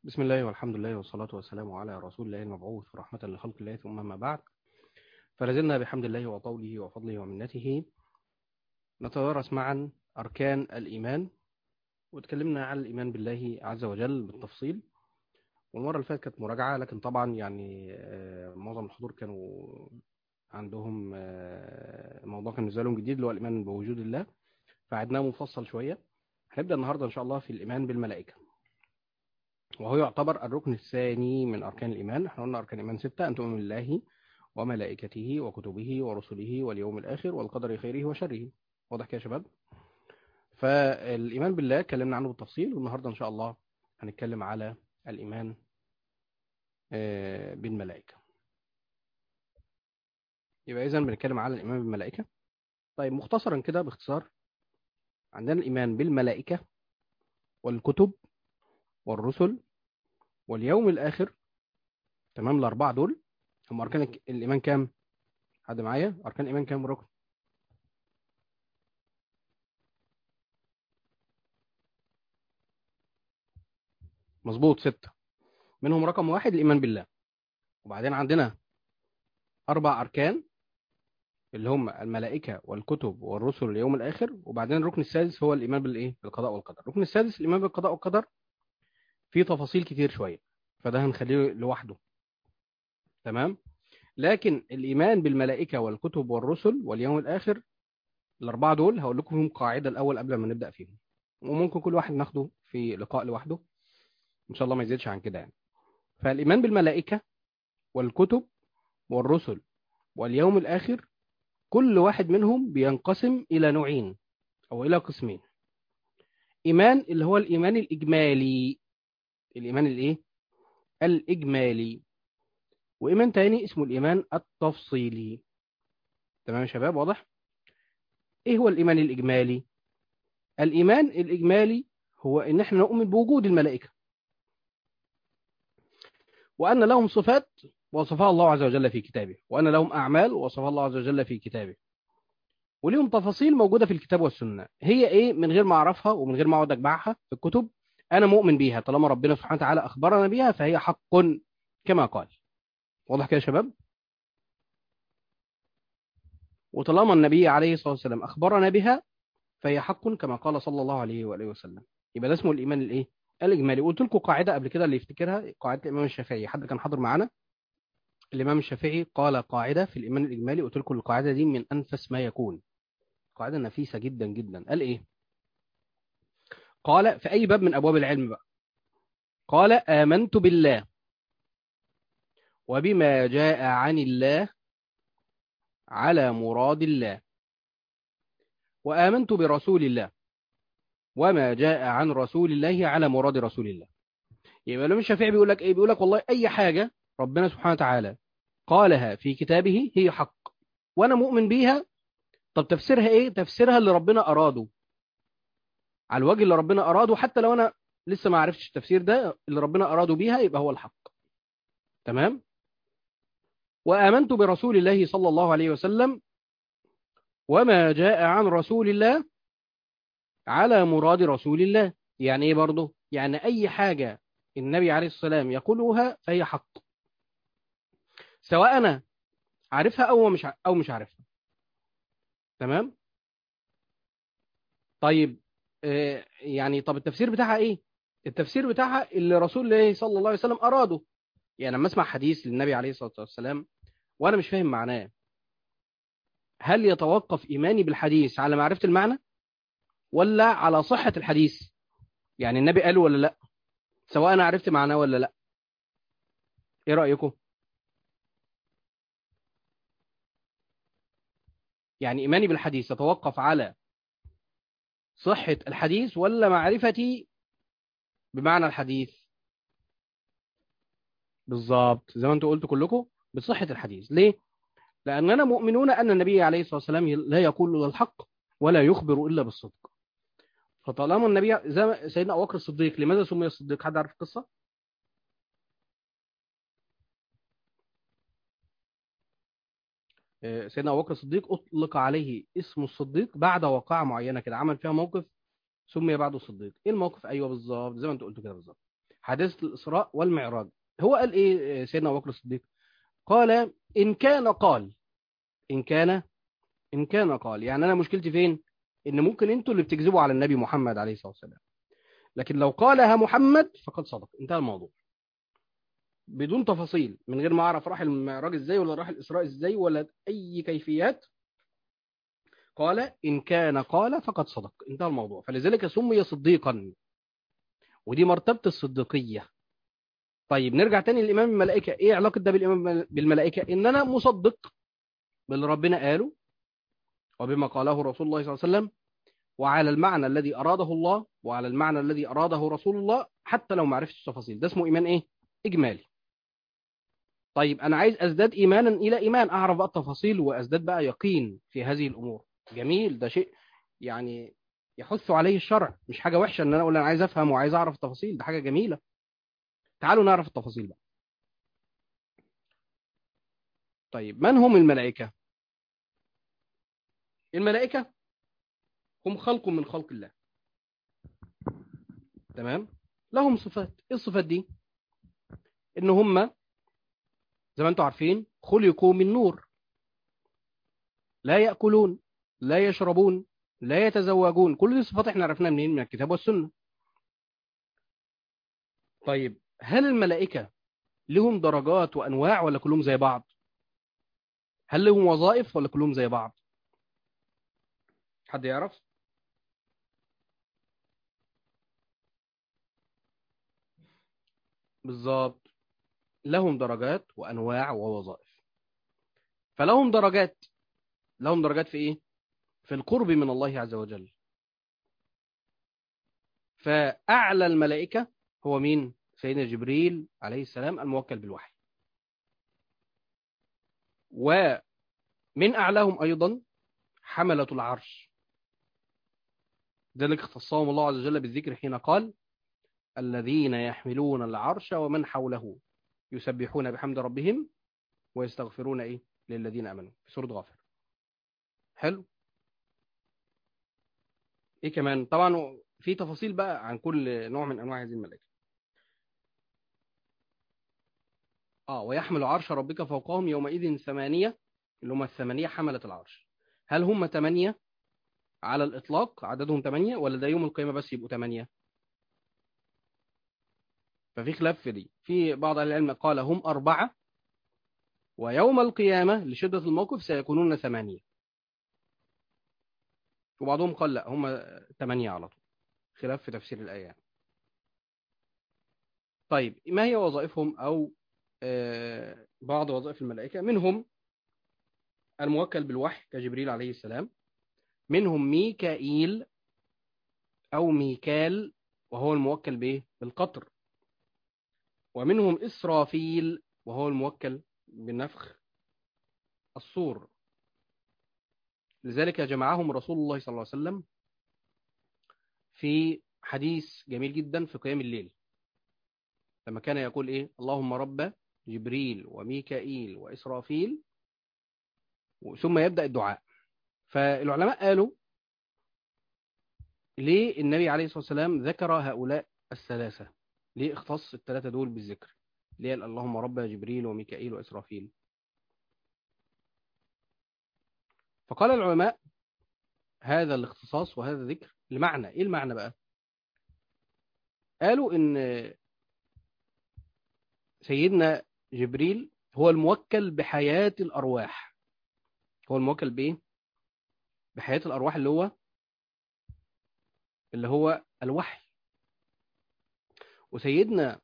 بسم الله والحمد لله والصلاة والسلام على رسول الله المبعوث رحمة لخلق الله، ثم ما بعد. فلازلنا بحمد الله وطوله وفضله ومنته نتدارس معا أركان الإيمان، وتكلمنا عن الإيمان بالله عز وجل بالتفصيل. والمرة اللي فاتت كانت مراجعة، لكن طبعا يعني معظم الحضور كانوا عندهم موضوع كان بالنسبة لهم جديد، اللي هو الإيمان بوجود الله، فعدناه مفصل شوية. هنبدأ النهاردة إن شاء الله في الإيمان بالملائكة، وهو يعتبر الركن الثاني من أركان الإيمان. احنا قلنا أركان الإيمان 6: أن تؤمن بالله وملائكته وكتبه ورسله واليوم الآخر والقدر خيره وشره. واضح كده يا شباب؟ فالإيمان بالله اتكلمنا عنه بالتفصيل، والنهاردة إن شاء الله هنتكلم على الإيمان بالملائكة. يبقى إذن بنتكلم على الإيمان بالملائكة. طيب مختصرا كده باختصار، عندنا الإيمان بالملائكة والكتب والرسل واليوم الآخر. تمام؟ الأربعة دول هم أركان الإيمان. كام؟ حد معايا؟ أركان الإيمان كام ركن؟ مظبوط، 6. منهم رقم 1 الإيمان بالله، وبعدين عندنا 4 أركان اللي هم الملائكة والكتب والرسل واليوم الآخر، وبعدين الركن السادس هو الإيمان بالإيه؟ بالقضاء والقدر. الركن السادس الإيمان بالقضاء والقدر فيه تفاصيل كتير شوية، فده هنخليه لوحده. تمام؟ لكن الإيمان بالملائكة والكتب والرسل واليوم الآخر، الأربعة دول هقول لكم فيهم قاعدة الأول قبل ما نبدأ فيهم، وممكن كل واحد ناخده في لقاء لوحده إن شاء الله، ما يزيدش عن كده يعني. فالإيمان بالملائكة والكتب والرسل واليوم الآخر، كل واحد منهم بينقسم إلى نوعين أو إلى قسمين: إيمان اللي هو الإيمان الإجمالي، الإيمان الإيه؟ الإجمالي، وإيمان تاني اسمه الإيمان التفصيلي. تمام يا شباب؟ واضح؟ إيه هو الإيمان الإجمالي؟ الإيمان الإجمالي هو إن إحنا نؤمن بوجود الملائكة، وأن لهم صفات وصفها الله عز وجل في كتابه، وأن لهم أعمال وصفها الله عز وجل في كتابه، وليهم تفاصيل موجودة في الكتاب والسنة. هي إيه؟ من غير ما أعرفها ومن غير ما أقعد أجمعها في الكتب، أنا مؤمن بيها طالما ربنا سبحانه وتعالى أخبرنا بيها، فهي حق كما قال. واضح كده يا شباب؟ وطالما النبي عليه الصلاة والسلام أخبرنا بها، فهي حق كما قال صلى الله عليه وآله وسلم. يبقى ده اسمه الإيمان الإيه؟ الإجمالي. قلت لكم قاعدة قبل كده اللي يفتكرها، قاعدة الإمام الشافعي. حد كان حاضر معانا؟ الإمام الشافعي قال قاعدة في الإيمان الإجمالي، قلت لكم القاعدة دي من أنفس ما يكون، قاعدة نفيسة جدا جدا. قال إيه؟ قال في أي باب من أبواب العلم بقى، قال: آمنت بالله وبما جاء عن الله على مراد الله، وآمنت برسول الله وما جاء عن رسول الله على مراد رسول الله. يبقى الإمام الشافعي بيقول لك إيه؟ بيقول لك والله أي حاجة ربنا سبحانه وتعالى قالها في كتابه هي حق، وأنا مؤمن بيها. طب تفسيرها إيه؟ تفسيرها اللي ربنا أراده، على الوجه اللي ربنا أراده، حتى لو أنا لسه ما عرفتش التفسير ده اللي ربنا أراده بيها، يبقى هو الحق. تمام؟ وآمنت برسول الله صلى الله عليه وسلم وما جاء عن رسول الله على مراد رسول الله. يعني ايه برضه؟ يعني اي حاجة النبي عليه الصلاة والسلام يقولها فهي حق، سواء انا عارفها او مش عارفها. تمام؟ طيب يعني طب التفسير بتاعها ايه؟ التفسير بتاعها اللي رسول الله صلى الله عليه وسلم اراده. يعني لما اسمع حديث للنبي عليه الصلاة والسلام وانا مش فاهم معناه، هل يتوقف ايماني بالحديث على معرفة المعنى ولا على صحة الحديث؟ يعني النبي قاله ولا لا، سواء انا عرفت معناه ولا لا. ايه رأيكم؟ يعني ايماني بالحديث يتوقف على صحة الحديث ولا معرفتي بمعنى الحديث؟ بالظبط زي ما انتم قلتوا كلكم، بصحة الحديث. ليه؟ لأننا مؤمنون أن النبي عليه الصلاة والسلام لا يقول إلا الحق ولا يخبر إلا بالصدق. فطالما النبي زي سيدنا أبو بكر الصديق، لماذا سمي الصديق؟ حد عارف القصة؟ سيدنا أبو بكر الصديق أطلق عليه اسم الصديق بعد واقعة معينة كده، عمل فيها موقف سمي بعده الصديق. إيه الموقف؟ أيوه بالظبط زي ما أنت قلت كده بالظبط. حادثة الإسراء والمعراج. هو قال إيه سيدنا أبو بكر الصديق؟ قال إن كان قال، إن كان إن كان قال، يعني أنا مشكلتي فين؟ إن ممكن أنتوا اللي بتكذبوا على النبي محمد عليه الصلاة والسلام، لكن لو قالها محمد فقد صدق. انتهى الموضوع بدون تفاصيل، من غير ما أعرف راح المعراج إزاي ولا راح الإسراء إزاي ولا أي كيفيات. قال إن كان قال فقد صدق، انتهى الموضوع. فلذلك سمي صديقا، ودي مرتبة الصديقية. طيب نرجع تاني للإمام الملائكة. إيه علاقة ده بالإمام بالملائكة؟ إن أنا مصدق باللي ربنا قاله وبما قاله رسول الله صلى الله عليه وسلم، وعلى المعنى الذي أراده الله وعلى المعنى الذي أراده رسول الله، حتى لو ما عرفتش التفاصيل. ده اسمه إيمان إيه؟ إجمالي. طيب أنا عايز أزداد إيمانا إلى إيمان، أعرف بقى التفاصيل وأزداد بقى يقين في هذه الأمور. جميل، ده شيء يعني يحث عليه الشرع، مش حاجة وحشة إن أنا أقول أنا عايز أفهم وعايز أعرف التفاصيل، ده حاجة جميلة. تعالوا نعرف التفاصيل بقى. طيب من هم الملائكة؟ الملائكة هم خلق من خلق الله، تمام؟ لهم صفات. إيه الصفات دي؟ إن هم زي ما أنتم عارفين خلقوا من نور، لا يأكلون، لا يشربون، لا يتزوجون. كل دي صفات احنا عرفناها منين؟ من الكتاب والسنة. طيب هل الملائكة لهم درجات وأنواع ولا كلهم زي بعض؟ هل لهم وظائف ولا كلهم زي بعض؟ حد يعرف؟ بالظبط، لهم درجات وأنواع ووظائف. فلهم درجات، لهم درجات في إيه؟ في القرب من الله عز وجل. فأعلى الملائكة هو مين؟ سيدنا جبريل عليه السلام الموكل بالوحي. ومن أعلاهم أيضا حملة العرش، ذلك اختصهم الله عز وجل بالذكر حين قال الذين يحملون العرش ومن حوله يسبحون بحمد ربهم ويستغفرون إيه للذين آمنوا، في سورة غافر. حلو. إيه كمان؟ طبعا في تفاصيل بقى عن كل نوع من أنواع هذه الملائكة. ويحمل عرش ربك فوقهم يومئذ ثمانية، اللي هم الثمانية حملة العرش. هل هم ثمانية على الإطلاق عددهم ثمانية، ولا ده يوم القيامة بس يبقوا ثمانية؟ ففي خلاف في دي. في بعض أهل العلم قال هم أربعة، ويوم القيامة لشدة الموقف سيكونون ثمانية. وبعضهم قال لا هم ثمانية على طول. خلاف في تفسير الآية يعني. طيب ما هي وظائفهم؟ أو بعض وظائف الملائكة. منهم الموكل بالوحي كجبريل عليه السلام، منهم ميكائيل أو ميكال وهو الموكل بإيه؟ بالقطر، ومنهم إسرافيل وهو الموكل بنفخ الصور. لذلك جمعهم رسول الله صلى الله عليه وسلم في حديث جميل جدا في قيام الليل، لما كان يقول إيه؟ اللهم رب جبريل وميكائيل وإسرافيل، ثم يبدأ الدعاء. فالعلماء قالوا ليه النبي عليه الصلاة والسلام ذكر هؤلاء الثلاثة؟ ليه اختص الثلاثة دول بالذكر؟ ليه قال اللهم رب جبريل وميكائيل وإسرافيل؟ فقال العلماء هذا الاختصاص وهذا الذكر لمعنى. ايه المعنى بقى؟ قالوا ان سيدنا جبريل هو الموكل بحياة الأرواح. هو الموكل بإيه؟ بحياة الأرواح، اللي هو الوحي. وسيدنا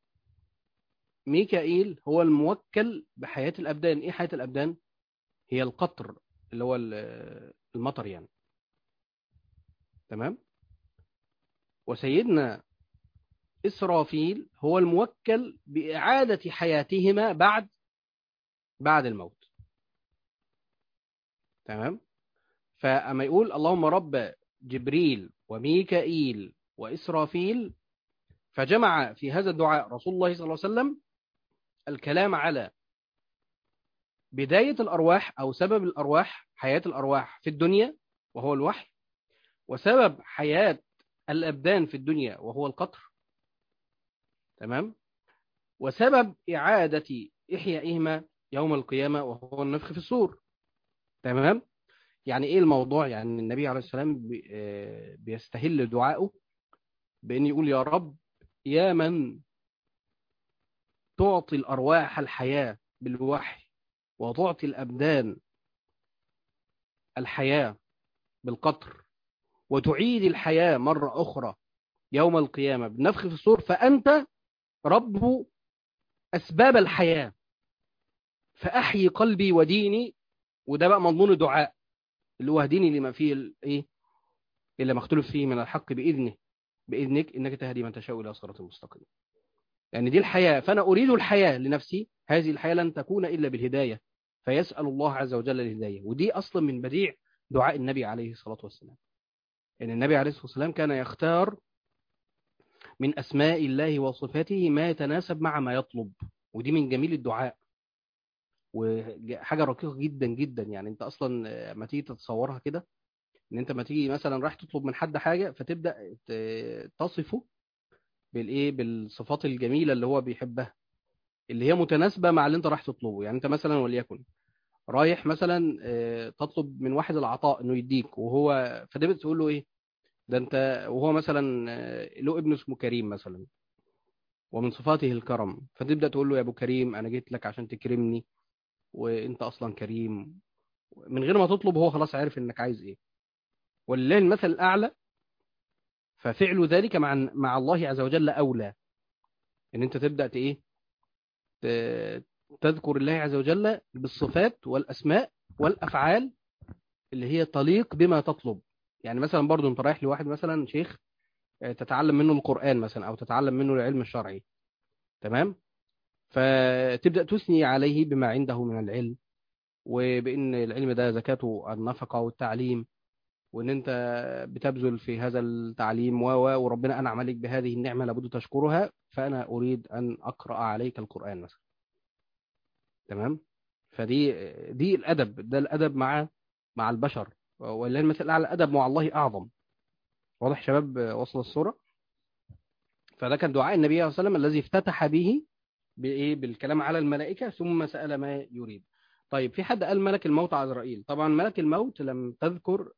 ميكائيل هو الموكل بحياة الأبدان. إيه حياة الأبدان؟ هي القطر، اللي هو المطر يعني. تمام. وسيدنا إسرافيل هو الموكل بإعادة حياتهما بعد الموت. تمام. فأما يقول اللهم رب جبريل وميكائيل وإسرافيل، فجمع في هذا الدعاء رسول الله صلى الله عليه وسلم الكلام على بداية الأرواح أو سبب الأرواح، حياة الأرواح في الدنيا وهو الوحي، وسبب حياة الأبدان في الدنيا وهو القطر. تمام. وسبب إعادة إحيائهما يوم القيامة وهو النفخ في الصور. تمام. يعني إيه الموضوع؟ يعني النبي عليه السلام بيستهل دعائه بأن يقول يا رب، يا من تعطي الأرواح الحياة بالوحي وتعطي الأبدان الحياة بالقطر وتعيد الحياة مرة أخرى يوم القيامة بالنفخ في الصور، فأنت رب أسباب الحياة، فأحيي قلبي وديني. وده بقى مضمون الدعاء اللي هو اهديني لما فيه الايه اللي مختلف فيه من الحق بإذنك إنك تهدي من تشاء إلى صراط مستقيم. يعني دي الحياة، فأنا أريد الحياة لنفسي، هذه الحياة لن تكون إلا بالهداية، فيسأل الله عز وجل الهداية. ودي أصلا من بديع دعاء النبي عليه الصلاة والسلام. إن النبي عليه الصلاة والسلام كان يختار من أسماء الله وصفاته ما يتناسب مع ما يطلب، ودي من جميل الدعاء وحاجة رقيقة جدا جدا. يعني أنت أصلا ما تيجي تتصورها كده، إن أنت ما تيجي مثلا راح تطلب من حد حاجة فتبدأ تصفه بالصفات الجميلة اللي هو بيحبها، اللي هي متناسبة مع اللي أنت راح تطلبه. يعني أنت مثلا وليكن رايح مثلا تطلب من واحد العطاء إنه يديك، وهو فتبدأ تقول له إيه ده أنت، وهو مثلا له ابن اسمه كريم مثلا ومن صفاته الكرم، فتبدأ تقول له يا ابو كريم انا جيت لك عشان تكرمني وانت اصلا كريم، من غير ما تطلب هو خلاص عارف انك عايز ايه. ولله المثل الاعلى، ففعل ذلك مع الله عز وجل اولى. ان انت تبدأ ت- تذكر الله عز وجل بالصفات والاسماء والافعال اللي هي تليق بما تطلب. يعني مثلا برضو انت رايح لواحد مثلا شيخ تتعلم منه القرآن مثلا او تتعلم منه العلم الشرعي، تمام، فتبدأ تثني عليه بما عنده من العلم، وبأن العلم ده زكاته النفقة والتعليم، وإن أنت بتبذل في هذا التعليم وربنا أنعم عليك بهذه النعمة لابد تشكرها، فأنا أريد أن أقرأ عليك القرآن مثلا. تمام. فدي الأدب، ده الأدب مع البشر، ولله المثل الأعلى، الأدب مع الله أعظم. واضح يا شباب؟ وصل الصورة. فده كان دعاء النبي صلى الله عليه وسلم الذي افتتح به بالكلام على الملائكة ثم سأل ما يريد. طيب في حد قال ملك الموت عزرائيل. طبعا ملك الموت لم تذكر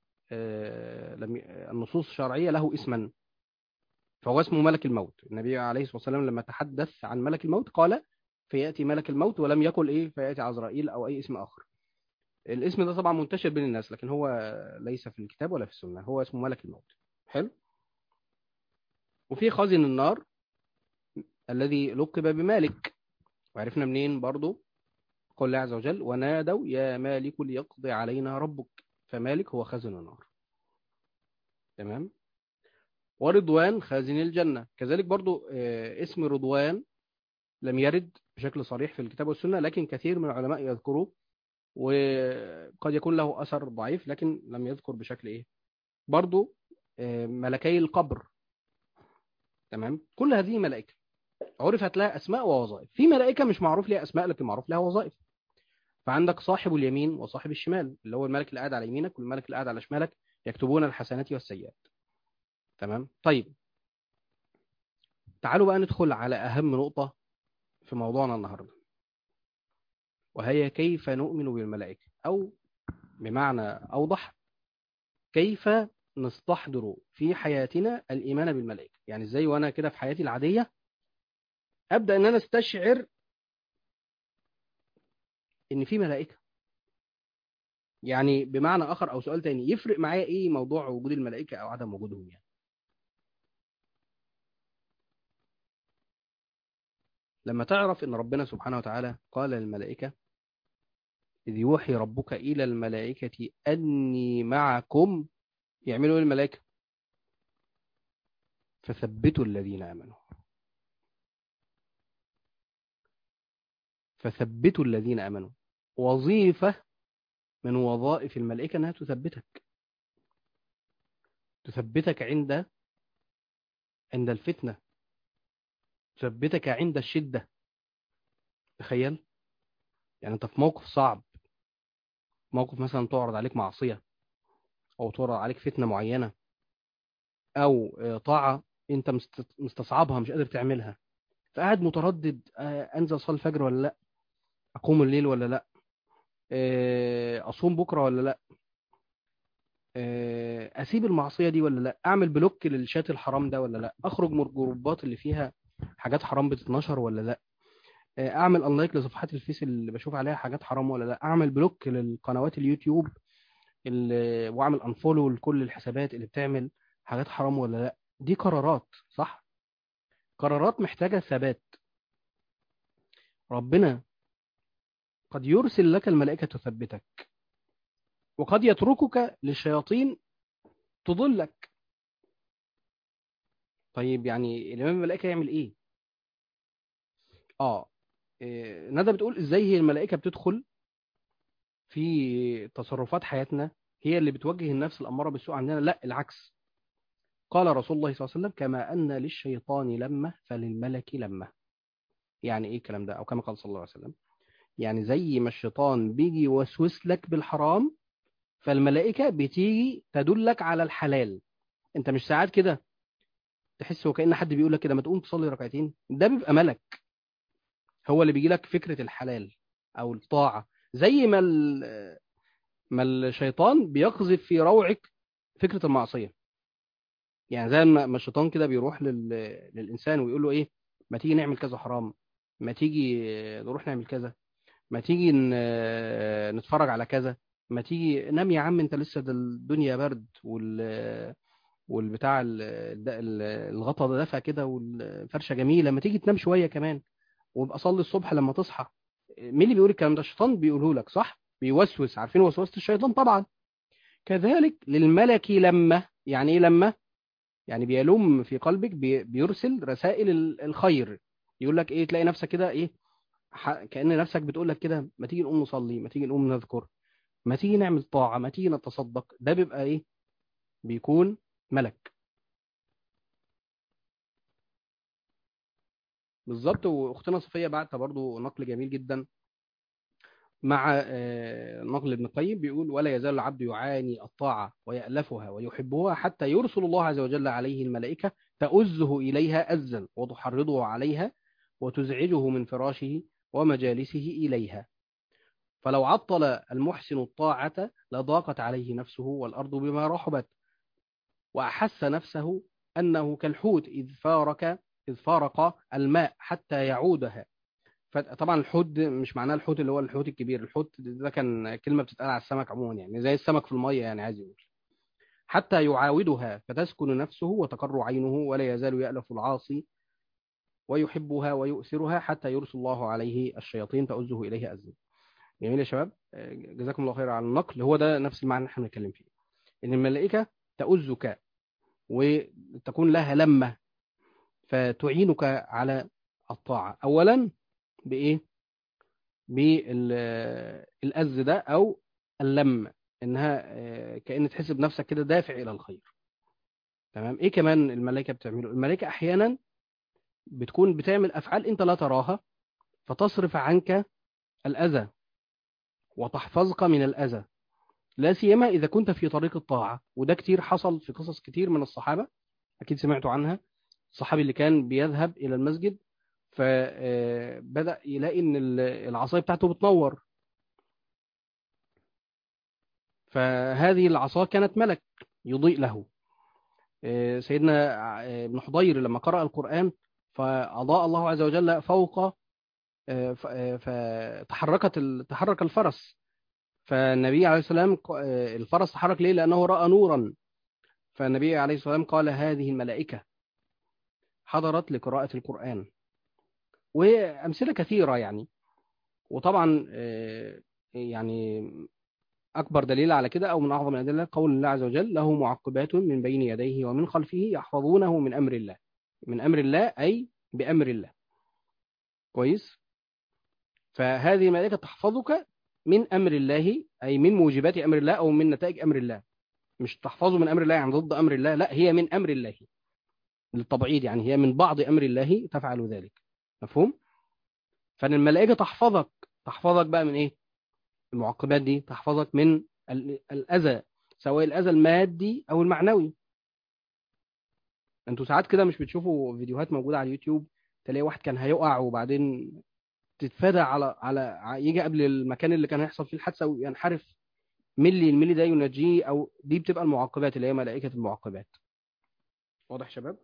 النصوص الشرعية له اسما، فهو اسمه ملك الموت. النبي عليه الصلاة والسلام لما تحدث عن ملك الموت قال فيأتي ملك الموت، ولم يقل فيأتي عزرائيل أو أي اسم آخر. الاسم ده طبعا منتشر بين الناس، لكن هو ليس في الكتاب ولا في السنة، هو اسمه ملك الموت. حلو. وفي خازن النار الذي لقب بمالك، وعرفنا منين برضو؟ قول الله عز وجل ونادوا يا مالك ليقضي علينا ربك، فمالك هو خازن النار. تمام. ورضوان خازن الجنة كذلك برضو. اسم رضوان لم يرد بشكل صريح في الكتاب والسنة، لكن كثير من العلماء يذكروه، وقد يكون له أثر ضعيف لكن لم يذكر بشكل برضو. ملكي القبر. تمام. كل هذه ملائكة عرفت لها أسماء ووظائف. في ملائكة مش معروف لها أسماء لكن معروف لها وظائف. فعندك صاحب اليمين وصاحب الشمال، اللي هو الملك اللي قاعد على يمينك والملك اللي قاعد على شمالك، يكتبون الحسنات والسيئات. تمام. طيب تعالوا بقى ندخل على أهم نقطة في موضوعنا النهاردة، وهي كيف نؤمن بالملائكة، أو بمعنى أوضح كيف نستحضر في حياتنا الإيمان بالملائكة. يعني إزاي وأنا كده في حياتي العادية أبدأ أن أنا أستشعر إن في ملائكة. يعني بمعنى آخر أو سؤال تاني، يفرق معايا إيه موضوع وجود الملائكة أو عدم وجودهم؟ يعني لما تعرف إن ربنا سبحانه وتعالى قال للملائكة إذ يوحي ربك إلى الملائكة أني معكم، يعملوا إيه الملائكة؟ فثبتوا الذين آمنوا. فثبتوا الذين آمنوا. وظيفة من وظائف الملائكة أنها تثبتك عند الفتنة، تثبتك عند الشدة. تخيل، يعني أنت في موقف صعب، موقف مثلا تعرض عليك معصية، أو تعرض عليك فتنة معينة، أو طاعة أنت مستصعبها مش قادر تعملها، فقاعد متردد، انزل اصلي الفجر ولا لا، اقوم الليل ولا لا، اصوم بكره ولا لا، اسيب المعصيه دي ولا لا، اعمل بلوك للشات الحرام ده ولا لا، اخرج من الجروبات اللي فيها حاجات حرام بتتنشر ولا لا، اعمل انلايك لصفحات الفيس اللي بشوف عليها حاجات حرام ولا لا، اعمل بلوك للقنوات اليوتيوب واعمل انفولو لكل الحسابات اللي بتعمل حاجات حرام ولا لا. دي قرارات، صح؟ قرارات محتاجة ثبات. ربنا قد يرسل لك الملائكة تثبتك، وقد يتركك للشياطين تضلك. طيب يعني الإمام الملائكة يعمل إيه؟ آه ندى بتقول إزاي هي الملائكة بتدخل في تصرفات حياتنا، هي اللي بتوجه النفس الأمارة بالسوء عندنا؟ لا، العكس. قال رسول الله صلى الله عليه وسلم: كما أن للشيطان لمة فللملك لمة. يعني إيه الكلام ده؟ أو كما قال صلى الله عليه وسلم، يعني زي ما الشيطان بيجي يوسوس لك بالحرام، فالملائكة بتيجي تدلك على الحلال. انت مش ساعات كده تحس وكأن حد بيقول لك كده ما تقوم تصلي ركعتين؟ ده بيبقى ملك، هو اللي بيجي لك فكرة الحلال او الطاعة. زي ما الشيطان بيقذف في روعك فكرة المعصية. يعني زي ما الشيطان كده بيروح للإنسان ويقول له ايه، ما تيجي نعمل كذا حرام، ما تيجي نروح نعمل كذا، ما تيجي نتفرج على كذا، ما تيجي نام يا عم، انت لسه ده الدنيا برد والبتاع الغطا ده دافع كده والفرشه جميله، ما تيجي تنام شويه كمان وابقى صلي الصبح لما تصحى. مين اللي بيقول الكلام ده؟ الشيطان بيقوله لك، صح؟ بيوسوس. عارفين وسوسه الشيطان طبعا. كذلك للملك لما، يعني ايه لما؟ يعني بيلوم في قلبك، بيرسل رسائل الخير. يقول لك ايه، تلاقي نفسك كده ايه، كأن نفسك بتقول لك كده ما تيجي نقوم نصلي، ما تيجي نقوم نذكر، ما تيجي نعمل طاعة، ما تيجي نتصدق. ده بيبقى ايه؟ بيكون ملك. بالظبط. واختنا صفية بعتها برضو نقل جميل جدا مع نقل ابن القيم، بيقول: ولا يزال العبد يعاني الطاعة ويألفها ويحبها حتى يرسل الله عز وجل عليه الملائكة تؤزه إليها أزا وتحرضه عليها وتزعجه من فراشه ومجالسه إليها. فلو عطل المحسن الطاعة لضاقت عليه نفسه والأرض بما رحبت، وأحس نفسه أنه كالحوت إذ فارق الماء حتى يعودها. فطبعا الحوت ده مش معناه الحوت اللي هو الحوت الكبير، الحوت ده كان كلمة بتتقال على السمك عموما، يعني زي السمك في المية، يعني عايز يقول حتى يعاودها فتسكن نفسه وتقر عينه، ولا يزال يألف العاصي ويحبها ويؤثرها حتى يرسل الله عليه الشياطين تؤزه إليه أزا. جميل يا شباب. جزاكم الله خير على النقل. هو ده نفس المعنى اللي احنا بنتكلم فيه، ان الملائكة تؤزك وتكون لها لمة فتعينك على الطاعة. أولا بإيه؟ بالأز ده أو اللم، إنها كأن تحس بنفسك كده دافع إلى الخير. تمام. إيه كمان الملائكة بتعمله؟ الملائكة أحيانا بتكون بتعمل أفعال أنت لا تراها، فتصرف عنك الأذى وتحفظك من الأذى، لا سيما إذا كنت في طريق الطاعة. وده كتير حصل في قصص كتير من الصحابة، أكيد سمعتوا عنها. الصحابي اللي كان بيذهب إلى المسجد فبدأ يلاقي إن العصاية بتاعته بتنور، فهذه العصا كانت ملك يضيء له. سيدنا ابن حضير لما قرأ القرآن فأضاء الله عز وجل فوق، تحرك الفرس. فالنبي عليه السلام الفرس تحرك ليه؟ لأنه رأى نورا. فالنبي عليه السلام قال: هذه الملائكة حضرت لقراءة القرآن. وأمثلة كثيرة يعني. وطبعا يعني أكبر دليل على كده أو من أعظم الأدلة قول الله عز وجل: له معقبات من بين يديه ومن خلفه يحفظونه من أمر الله. من أمر الله أي بأمر الله. كويس. فهذه الملائكة تحفظك من أمر الله، أي من موجبات أمر الله أو من نتائج أمر الله. مش تحفظه من أمر الله يعني ضد أمر الله، لا، هي من أمر الله للتبعيد، يعني هي من بعض أمر الله تفعل ذلك. مفهوم؟ فإن الملائكة تحفظك بقى من إيه؟ المعقبات دي تحفظك من الأذى، سواء الأذى المادي أو المعنوي. انتوا ساعات كده مش بتشوفوا فيديوهات موجودة على اليوتيوب تلاقي واحد كان هيقع وبعدين تتفادى يجي قبل المكان اللي كان هيحصل فيه الحادثه وينحرف ملي، الملي ده ينجيه، او دي بتبقى المعقبات اللي هي ملائكه المعقبات. واضح يا شباب؟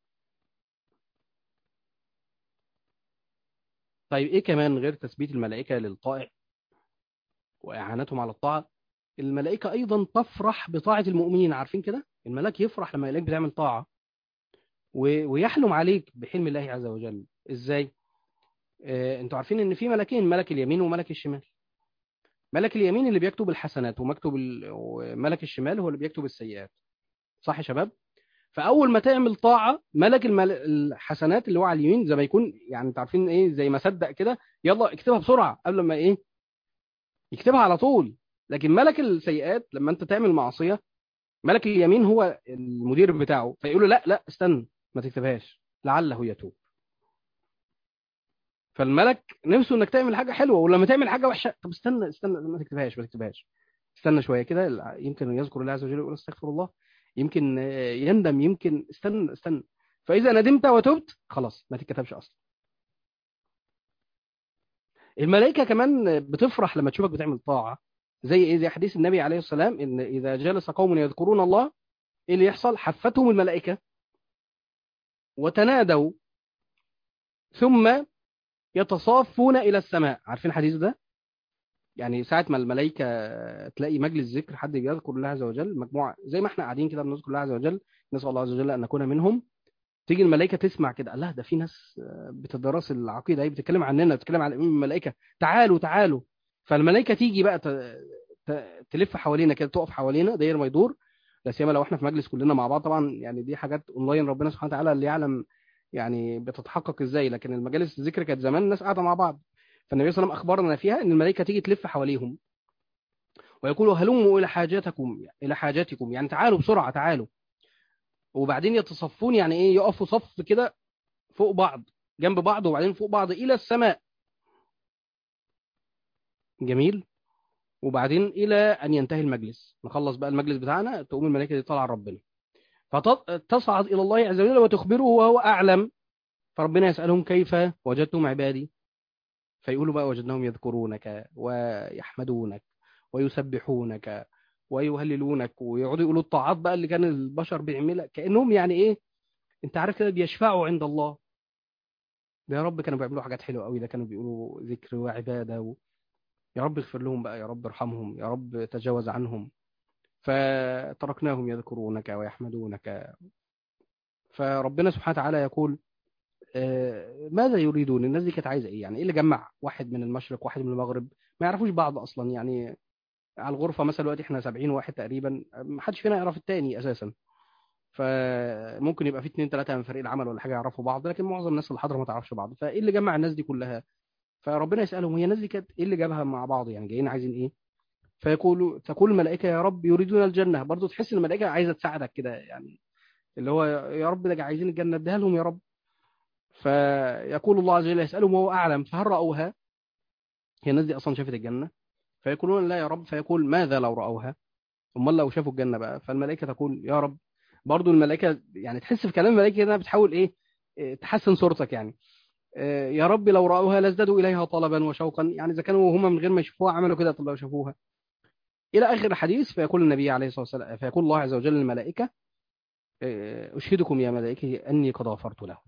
طيب ايه كمان غير تثبيت الملائكه للطائع واعانتهم على الطاعه؟ الملائكه ايضا تفرح بطاعه المؤمنين. عارفين كده الملاك يفرح لما يلاقيك بتعمل طاعه ويحلم عليك بحلم الله عز وجل. ازاي؟ انتوا عارفين ان في ملكين، ملك اليمين وملك الشمال. ملك اليمين اللي بيكتب الحسنات وملك الشمال هو اللي بيكتب السيئات. صح يا شباب؟ فاول ما تعمل طاعه ملك الحسنات اللي هو على اليمين زي ما يكون، يعني انتوا عارفين ايه، زي ما صدق كده، يلا اكتبها بسرعه قبل ما ايه يكتبها على طول. لكن ملك السيئات لما انت تعمل معصيه، ملك اليمين هو المدير بتاعه فيقول له لا لا استنى ما تكتبهاش لعله يتوب. فالملك نفسه انك تعمل حاجه حلوه، ولما تعمل حاجه وحشه طب استنى استنى ما تكتبهاش ما تكتبهاش، استنى شويه كده، يمكن يذكر الله عز وجل ويقول استغفر الله، يمكن يندم، يمكن استنى استنى. فاذا ندمت وتبت خلاص ما تتكتبش اصلا. الملائكه كمان بتفرح لما تشوفك بتعمل طاعه. زي ايه؟ زي حديث النبي عليه السلام ان اذا جلس قوم يذكرون الله، ايه اللي يحصل؟ حفتهم الملائكه وتنادوا ثم يتصافون الى السماء. عارفين الحديث ده؟ يعني ساعة ما الملائكة تلاقي مجلس ذكر حد بيذكر الله عز وجل، مجموعة زي ما احنا قاعدين كده بنذكر الله عز وجل، نسأل الله عز وجل أن نكون منهم، تيجي الملائكة تسمع كده، الله ده في ناس بتدرس العقيدة هي بتتكلم عننا، بتتكلم عن الإمام الملائكة، تعالوا تعالوا. فالملائكة تيجي بقى تلف حوالينا كده، تقف حوالينا داير ما يدور. لا سيما لو احنا في مجلس كلنا مع بعض، طبعا يعني دي حاجات اونلاين ربنا سبحانه وتعالى اللي يعلم يعني بتتحقق ازاي، لكن المجالس الذكر كانت زمان الناس قاعده مع بعض. فالنبي صلى الله عليه وسلم اخبرنا فيها ان الملائكه تيجي تلف حواليهم ويقولوا هلموا الى حاجاتكم، الى حاجاتكم، يعني تعالوا بسرعه تعالوا. وبعدين يتصفون، يعني ايه؟ يقفوا صف كده فوق بعض جنب بعض وبعدين فوق بعض الى السماء. جميل. وبعدين الى ان ينتهي المجلس، نخلص بقى المجلس بتاعنا، تقوم الملائكه دي طالعه لربنا فتصعد الى الله عز وجل وتخبره وهو اعلم. فربنا يسالهم كيف وجدتم عبادي؟ فيقولوا بقى وجدناهم يذكرونك ويحمدونك ويسبحونك ويهللونك، ويقعدوا يقولوا الطاعات بقى اللي كان البشر بيعملها، كأنهم يعني ايه، انت عارف كده، بيشفعوا عند الله. ده يا رب كانوا بيعملوا حاجات حلوه قوي، ده كانوا بيقولوا ذكر وعباده يا رب اغفر لهم بقى، يا رب ارحمهم، يا رب تجاوز عنهم. فتركناهم يذكرونك ويحمدونك. فربنا سبحانه وتعالى يقول ماذا يريدون؟ الناس دي كانت عايزه ايه؟ يعني ايه اللي جمع واحد من المشرق واحد من المغرب ما يعرفوش بعض اصلا؟ يعني على الغرفه مثلا دلوقتي احنا 70 واحد تقريبا، ما حدش فينا يعرف التاني اساسا. فممكن يبقى في اتنين تلاته من فريق العمل ولا حاجه يعرفوا بعض، لكن معظم الناس اللي حاضره ما تعرفش بعض. فايه اللي جمع الناس دي كلها؟ فربنا يسالهم هي الناس دي كانت ايه اللي جابها مع بعض؟ يعني جايين عايزين ايه؟ تقول الملائكه يا رب يريدون الجنه. برضو تحس ان الملائكه عايزه تساعدك كده، يعني اللي هو يا رب ده عايزين الجنه اديها لهم يا رب. فيقول الله عز وجل يسالهم وهو اعلم فهل راوها؟ هي الناس دي اصلا شافت الجنه؟ فيقولون لا يا رب. فيقول ماذا لو راوها؟ امال لو شافوا الجنه بقى؟ فالملائكه تقول يا رب. برضو الملائكه يعني تحس في كلام الملائكه انها بتحاول ايه، تحسن صورتك يعني. يا رب لو راوها لازدادوا اليها طلبا وشوقا، يعني اذا كانوا هم من غير ما يشوفوها عملوا كده، طب لو شافوها؟ الى اخر الحديث. فيقول النبي عليه الصلاه والسلام، فيقول الله عز وجل للملائكه اشهدكم يا ملائكه اني قد غفرت له.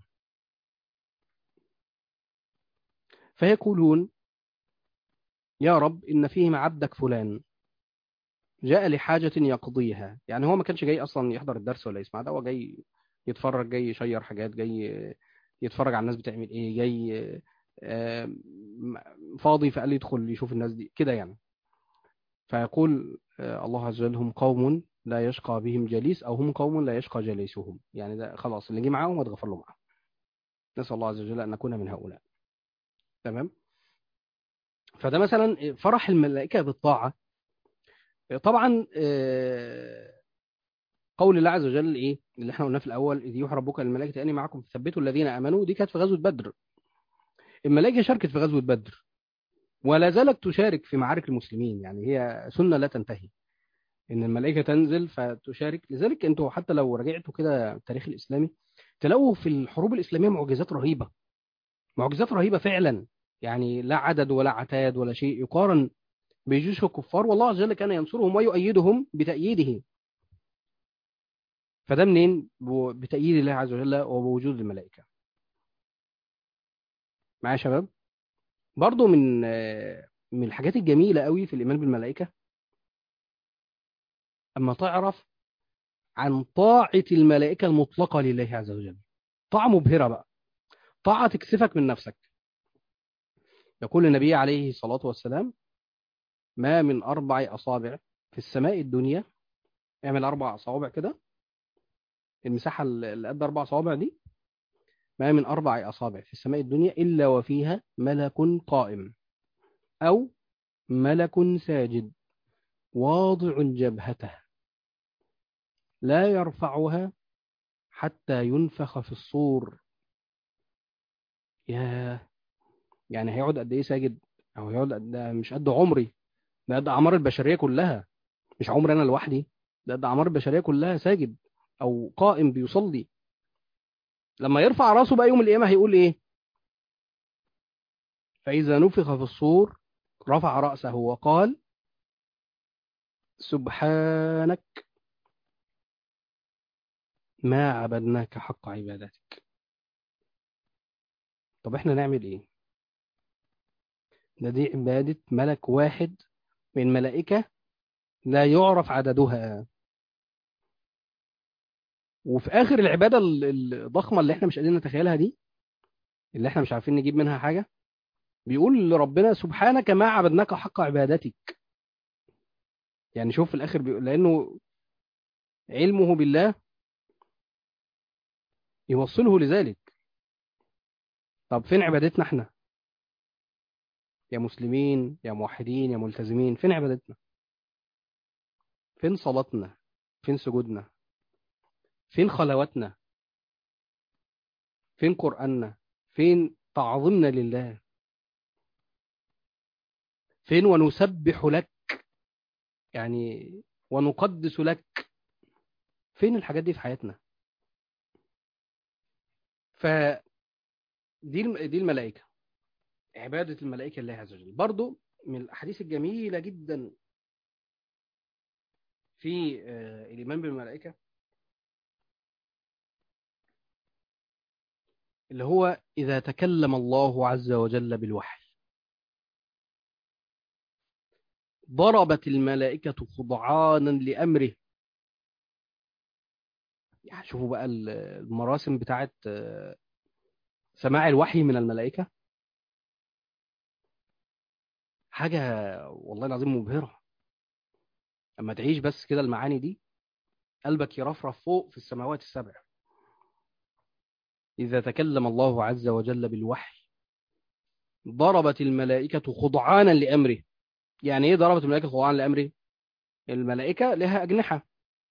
فيقولون يا رب ان فيهم عبدك فلان جاء لحاجة يقضيها. يعني هو ما كانش جاي أصلا يحضر الدرس ولا يسمع، ده هو جاي يتفرج، جاي يشير حاجات، جاي يتفرج على الناس بتعمل إيه، جاي آه، فاضي فقال لي يدخل يشوف الناس دي كده يعني. فيقول الله عز وجل هم قوم لا يشقى بهم جليس، أو هم قوم لا يشقى جليسهم، يعني ده خلاص اللي جه معاهم واتغفر له معاهم. نسأل الله عز وجل أن نكون من هؤلاء. تمام. فده مثلا فرح الملائكة بالطاعة. طبعا قول الله عز وجل ايه اللي احنا قلناه في الاول، اذ يوحى ربك للملائكه اني معكم فثبتوا الذين امنوا، دي كانت في غزوه بدر. الملائكه شاركت في غزوه بدر ولا زالت تشارك في معارك المسلمين، يعني هي سنه لا تنتهي ان الملائكه تنزل فتشارك. لذلك انتوا حتى لو رجعتوا كده التاريخ الاسلامي تلاقوا في الحروب الاسلاميه معجزات رهيبه. معجزات رهيبة فعلا، يعني لا عدد ولا عتاد ولا شيء يقارن بجيوش الكفار، والله عز وجل كان ينصرهم ويؤيدهم بتأييده. فده منين؟ بتأييد الله عز وجل وبوجود الملائكة. معايا يا شباب؟ برضو من الحاجات الجميلة قوي في الإيمان بالملائكة، أما تعرف عن طاعة الملائكة المطلقة لله عز وجل. طاعة مبهرة بقى، طاعة تكسفك من نفسك. يقول النبي عليه الصلاة والسلام: ما من 4 أصابع في السماء الدنيا، اعمل 4 أصابع كده، المساحة اللي قد 4 صوابع دي، ما من 4 أصابع في السماء الدنيا إلا وفيها ملك قائم، أو ملك ساجد واضع جبهته لا يرفعها حتى ينفخ في الصور. ياه، يعني هيقعد قد إيه ساجد؟ أو هيقعد قد، مش قد عمري، ده قد أعمار البشرية كلها، مش عمري أنا لوحدي، ده قد أعمار البشرية كلها ساجد أو قائم بيصلي. لما يرفع راسه بقى يوم القيامة هيقول إيه؟ فإذا نفخ في الصور رفع رأسه وقال: سبحانك ما عبدناك حق عبادتك. طب احنا نعمل ايه؟ ده دي عبادة ملك واحد من الملائكة لا يعرف عددها. وفي آخر العبادة الضخمة اللي احنا مش قادرين نتخيلها دي، اللي احنا مش عارفين نجيب منها حاجة، بيقول لربنا: سبحانك ما عبدناك حق عبادتك. يعني شوف في الآخر بيقول، لأنه علمه بالله يوصله لذلك. طب فين عبادتنا احنا يا مسلمين يا موحدين يا ملتزمين؟ فين عبادتنا؟ فين صلاتنا؟ فين سجودنا؟ فين خلواتنا؟ فين قرآننا؟ فين تعظيمنا لله؟ فين ونسبح لك، يعني ونقدس لك؟ فين الحاجات دي في حياتنا؟ فدي دي الملائكة، عبادة الملائكة لله عز وجل. برضو من الأحاديث الجميلة جدا في الإيمان بالملائكة، اللي هو إذا تكلم الله عز وجل بالوحي ضربت الملائكة خضعانا لأمره. يعني شوفوا بقى المراسم بتاعت سماع الوحي من الملائكة، حاجة والله العظيم مبهرة. أما تعيش بس كده المعاني دي، قلبك يرفرف فوق في السماوات السبع. إذا تكلم الله عز وجل بالوحي ضربت الملائكة خضعانا لأمره. يعني إيه ضربت الملائكة خضعانا لأمره؟ الملائكة لها أجنحة،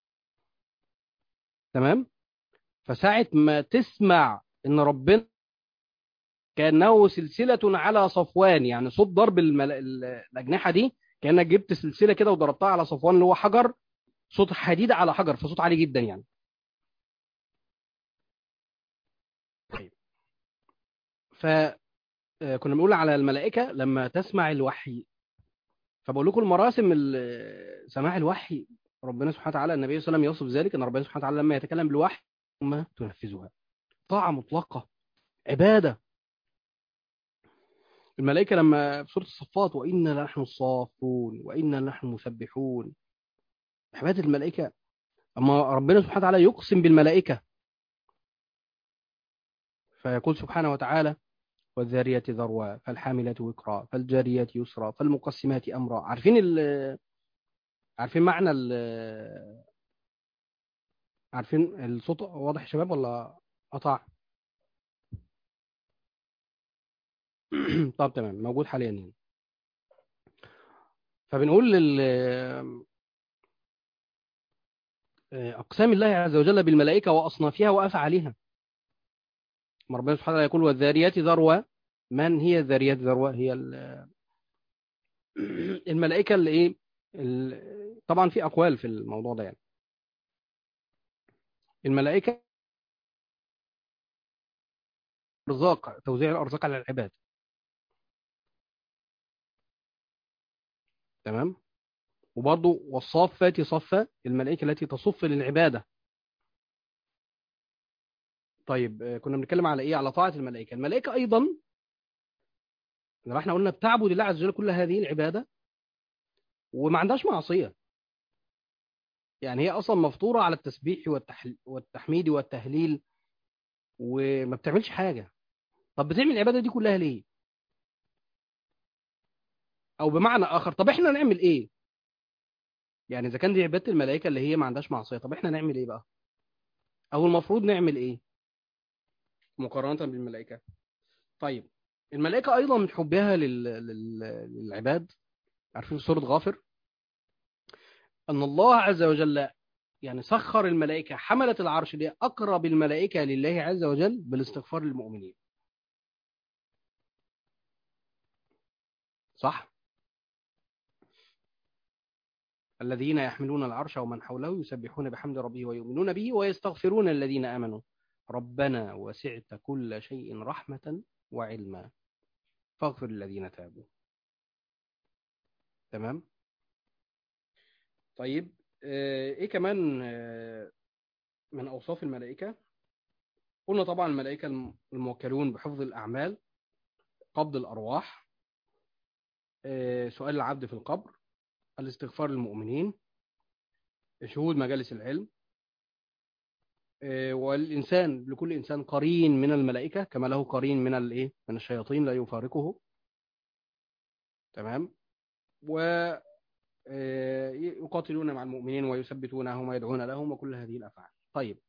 تمام؟ فساعة ما تسمع إن ربنا كأنه سلسلة على صفوان، يعني صوت ضرب الأجنحة دي كأنك جبت سلسلة كده وضربتها على صفوان اللي هو حجر، صوت حديد على حجر، فصوت عالي جدا يعني. طيب، فكنا بنقول على الملائكة لما تسمع الوحي، فبقول لكم المراسم سماع الوحي. ربنا سبحانه وتعالى، النبي صلى الله عليه وسلم يوصف ذلك، ان ربنا سبحانه وتعالى لما يتكلم بالوحي ثم تنفذها. طاعة مطلقة، عبادة. الملائكة لما في سورة الصفات: وإنا لنحن الصافون وإنا لنحن المسبحون. عبادة الملائكة. أما ربنا سبحانه وتعالى يقسم بالملائكة فيقول سبحانه وتعالى: والذاريات ذروا فالحاملات وقرا فالجاريات يسرا فالمقسمات أمرا. عارفين معنى عارفين الصوت واضح يا شباب ولا قطع؟ طب تمام، موجود حاليا يعني. فبنقول أقسام الله عز وجل بالملائكة وأصنافها وأفعالها. ما ربنا سبحانه وتعالى يقول: والذاريات ذروة. من هي الذاريات ذروة؟ هي الملائكة اللي إيه، طبعا في أقوال في الموضوع ده يعني. الملائكة الارزاق، توزيع الارزاق على العباد. تمام. وبرضه والصافات صفا، الملائكة التي تصف للعبادة. طيب كنا بنتكلم على ايه؟ على طاعة الملائكة. الملائكة ايضا لما احنا قلنا بتعبد الله عز وجل كل هذه العبادة وما عندهاش معصية، يعني هي اصلا مفطورة على التسبيح والتحميد والتهليل وما بتعملش حاجة. طب بتعمل العبادة دي كلها ليه؟ او بمعنى اخر، طب احنا نعمل ايه؟ يعني اذا كان دي عبادة الملائكة اللي هي ما عندهاش معصية، طب احنا نعمل ايه بقى؟ او المفروض نعمل ايه مقارنة بالملائكة؟ طيب الملائكة أيضا من حبها للعباد، عارفين في سورة غافر أن الله عز وجل يعني سخر الملائكة حملة العرش لأقرب الملائكة لله عز وجل بالاستغفار للمؤمنين. صح؟ الذين يحملون العرش ومن حوله يسبحون بحمد ربه ويؤمنون به ويستغفرون الذين آمنوا ربنا وسعت كل شيء رحمة وعلما فاغفر الذين تابوا. تمام. طيب ايه كمان من اوصاف الملائكه؟ قلنا طبعا الملائكه الموكلون بحفظ الاعمال، قبض الارواح، سؤال العبد في القبر، الاستغفار للمؤمنين، شهود مجالس العلم، والانسان لكل انسان قرين من الملائكه كما له قرين من الايه من الشياطين لا يفارقه. تمام. و يقاتلون مع المؤمنين ويثبتونهم ويدعون لهم وكل هذه الافعال. طيب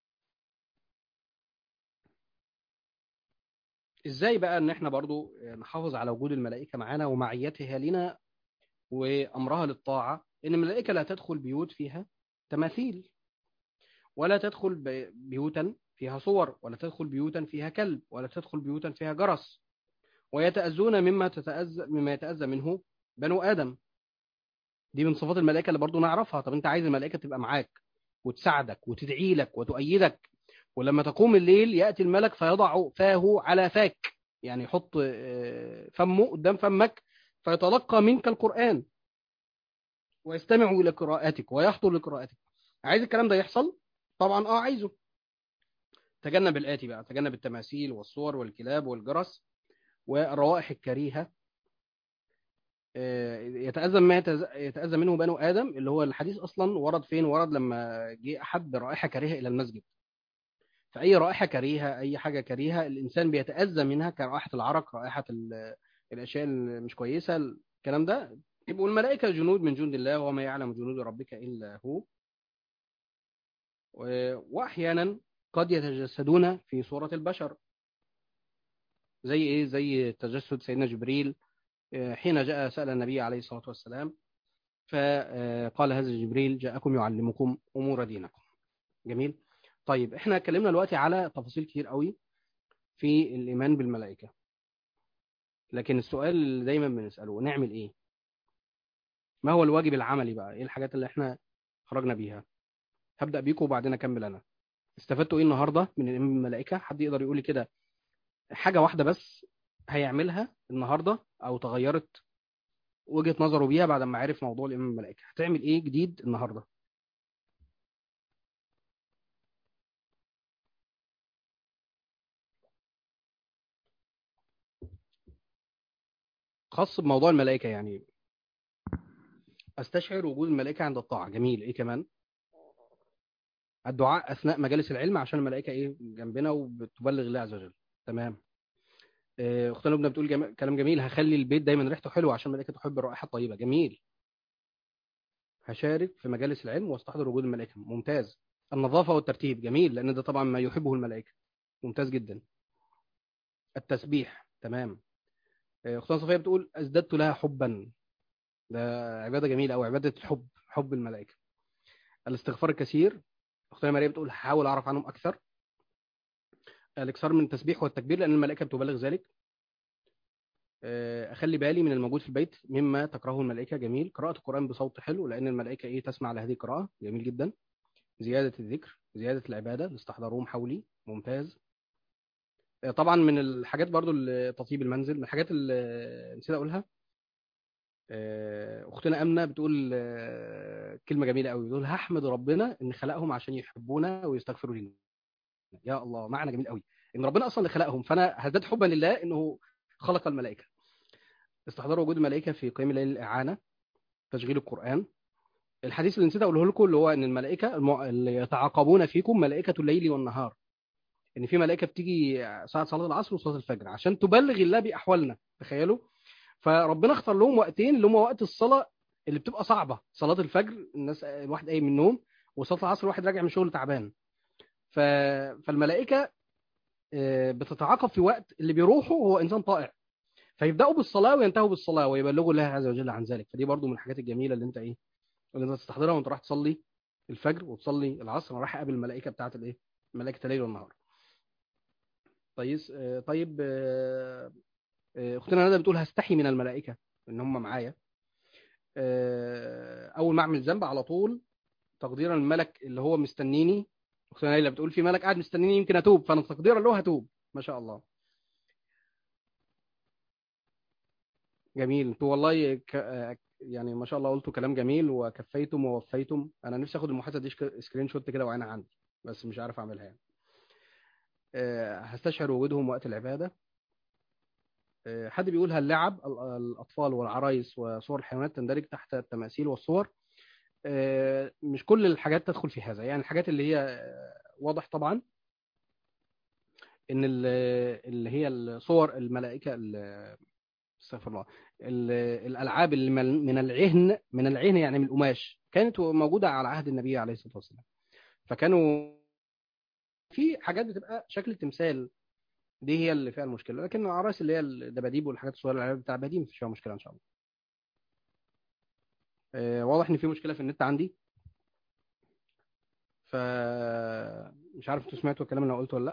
ازاي بقى ان احنا برضو نحافظ على وجود الملائكه معانا ومعيتها لنا وامرها للطاعه؟ ان الملائكه لا تدخل بيوت فيها تماثيل، ولا تدخل بيوتا فيها صور، ولا تدخل بيوتا فيها كلب، ولا تدخل بيوتا فيها جرس، ويتأذون مما يتأذى منه بنو آدم. دي من صفات الملائكة اللي برضو نعرفها. طب انت عايز الملائكة تبقى معاك وتساعدك وتدعي لك وتؤيدك، ولما تقوم الليل يأتي الملك فيضع فاه على فاك، يعني يحط فمه قدام فمك فيتلقى منك القرآن ويستمع إلى قراءتك ويحضر لقراءتك. عايز الكلام ده يحصل؟ طبعا عايزه. تجنب الآتي بقى، تجنب التماثيل والصور والكلاب والجرس والروائح الكريهة. يتأذى ما يتأذى منه بنو آدم، اللي هو الحديث أصلا ورد فين؟ ورد لما جه أحد برائحة كريهة إلى المسجد. فأي رائحة كريهة، أي حاجة كريهة الإنسان بيتأذى منها، كرائحة العرق، رائحة الأشياء اللي مش كويسة، الكلام ده. يبقوا الملائكة جنود من جند الله وما يعلم جنود ربك إلا هو. وأحيانا قد يتجسدون في صورة البشر. زي إيه؟ زي تجسد سيدنا جبريل حين جاء سأل النبي عليه الصلاة والسلام فقال هذا جبريل جاءكم يعلمكم أمور دينكم. جميل. طيب احنا اتكلمنا دلوقتي على تفاصيل كتير قوي في الإيمان بالملائكة، لكن السؤال اللي دايما بنسأله نعمل إيه؟ ما هو الواجب العملي بقى؟ إيه الحاجات اللي احنا خرجنا بيها؟ هبدأ بيكم وبعدين أكمل أنا. استفدتوا إيه النهاردة من الإيمان بالملائكة؟ حد يقدر يقول لي كده حاجة واحدة بس هيعملها النهاردة أو تغيرت وجهة نظره بيها بعد ما عرف موضوع الإيمان بالملائكة؟ هتعمل إيه جديد النهاردة؟ خاص بموضوع الملائكة يعني. استشعر وجود الملائكة عند الطاعة. جميل. إيه كمان؟ الدعاء أثناء مجالس العلم عشان الملائكة إيه جنبنا وبتبلغ الله عز وجل. تمام. أختنا لبنى بتقول كلام جميل، هخلي البيت دايما ريحته حلوة عشان الملائكة تحب الرائحة الطيبة. جميل. هشارك في مجالس العلم واستحضر وجود الملائكة. ممتاز. النظافة والترتيب. جميل، لأن ده طبعا ما يحبه الملائكة. ممتاز جدا. التسبيح. تمام. أختنا صفية بتقول ازددت لها حبا. ده عبادة جميلة أو عبادة الحب، حب الملائكة. الاستغفار الكثير. أختنا مريم بتقول هحاول أعرف عنهم أكثر. الإكثار من التسبيح والتكبير لأن الملائكة بتبالغ ذلك. أخلي بالي من الموجود في البيت مما تكرهه الملائكة. جميل. قراءة القرآن بصوت حلو لأن الملائكة إيه تسمع لهذه القراءة. جميل جدا. زيادة الذكر، زيادة العبادة، استحضروهم حولي. ممتاز. طبعا من الحاجات برضو تطيب المنزل، من الحاجات اللي نسيت اقولها. اختنا امنه بتقول كلمه جميله قوي، بتقول هحمد ربنا ان خلقهم عشان يحبونا ويستغفروا لنا. يا الله، معنى جميل قوي، ان ربنا اصلا اللي خلقهم، فانا هزداد حبا لله انه خلق الملائكه. استحضار وجود الملائكه في قيام الليل الاعانه، تشغيل القران. الحديث اللي نسيت اقوله لكم اللي هو ان الملائكه اللي يتعاقبون فيكم ملائكه الليل والنهار، ان في ملائكه بتيجي ساعه صلاه العصر وصلاه الفجر عشان تبلغ الله باحوالنا، تخيلوا. فربنا اختار لهم وقتين اللي هم وقت الصلاه اللي بتبقى صعبه، صلاه الفجر الناس الواحد قايم من النوم، وصلاه العصر الواحد راجع من شغل تعبان. ف... فالملائكه بتتعاقب في وقت اللي بيروحوا هو انسان طائع، فيبداوا بالصلاه وينتهوا بالصلاه ويبلغوا الله عز وجل عن ذلك. فدي برضو من الحاجات الجميله اللي انت ايه، اللي انت تستحضرها وانت رايح تصلي الفجر وتصلي العصر، انا رايح اقابل الملائكه بتاعت الايه، ملائكه الليل والنهار. طيب طيب اختنا ندى بتقول هستحي من الملائكه ان هم معايا. اول ما اعمل ذنب على طول تقديرا الملك اللي هو مستنيني. اختنا ليلى بتقول في ملك قاعد مستنيني يمكن اتوب، فانا تقديرا له هتوب. ما شاء الله، جميل. انتوا والله يعني ما شاء الله قلتوا كلام جميل وكفيتم ووفيتم. انا نفسي اخد المحادثه دي سكرين شوت كده وعينها عندي، بس مش عارف اعملها يعني. هستشعر وجودهم وقت العباده. حد بيقول هل لعب الاطفال والعرايس وصور الحيوانات تندرج تحت التماثيل والصور؟ مش كل الحاجات تدخل في هذا، يعني الحاجات اللي هي واضح طبعا ان اللي هي الصور الملائكه استغفر الله، الالعاب اللي من العهن، من العهن يعني من القماش، كانت موجوده على عهد النبي عليه الصلاه والسلام. فكانوا في حاجات بتبقى شكل التمثال، دي هي اللي فيها المشكله. لكن العرايس اللي هي الدباديب والحاجات الصغيره الالعاب بتاع دي مفيش فيها مشكله ان شاء الله. واضح ان في مشكله في النت عندي، ف مش عارف انتوا سمعتوا الكلام اللي انا قلته ولا لا.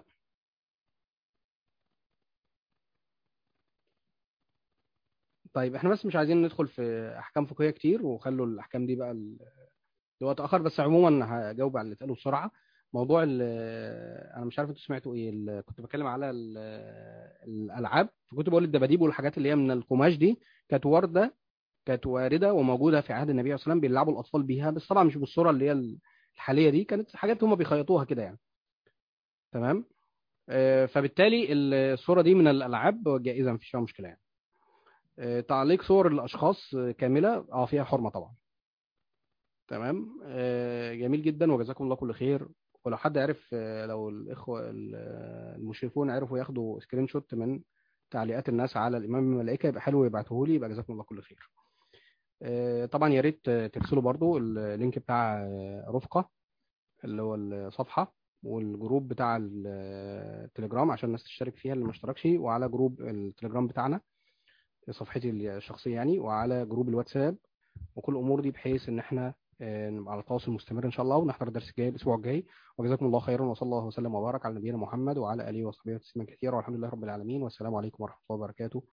طيب احنا بس مش عايزين ندخل في احكام فقهيه كتير، وخلوا الاحكام دي بقى لوقت اخر. بس عموما هجاوب على اللي اتقاله بسرعه. موضوع انا مش عارف انتوا سمعتوا ايه، كنت بتكلم على الالعاب، فكنت بقول الدباديب والحاجات اللي هي من القماش دي كانت كانت وارده وموجوده في عهد النبي صلى الله عليه وسلم، بيلعبوا الاطفال بيها، بس طبعا مش بالصوره اللي هي الحاليه دي، كانت حاجات هم بيخيطوها كده يعني. تمام. فبالتالي الصوره دي من الالعاب جائزه، مفيش فيها مشكله يعني. تعليق صور الاشخاص كامله فيها حرمه طبعا. تمام. جميل جدا وجزاكم الله كل خير. ولو حد عرف، لو الاخوه المشرفون عرفوا ياخدوا سكرين شوت من تعليقات الناس على الامام الملائكه يبقى حلو، يبعتوه لي، يبقى جزاكم الله كل خير. طبعا يا ريت ترسلوا برضو اللينك بتاع رفقه، اللي هو الصفحه، والجروب بتاع التليجرام عشان الناس تشترك فيها اللي ما اشتركش، وعلى جروب التليجرام بتاعنا صفحتي الشخصيه يعني، وعلى جروب الواتساب، وكل الامور دي بحيث ان احنا نبقى على تواصل مستمر ان شاء الله، ونحضر الدرس الجاي الاسبوع الجاي. وجزاكم الله خيرا، وصلى الله وسلم وبارك على نبينا محمد وعلى اله وصحبه وسلم كثيرا، والحمد لله رب العالمين، والسلام عليكم ورحمه الله وبركاته.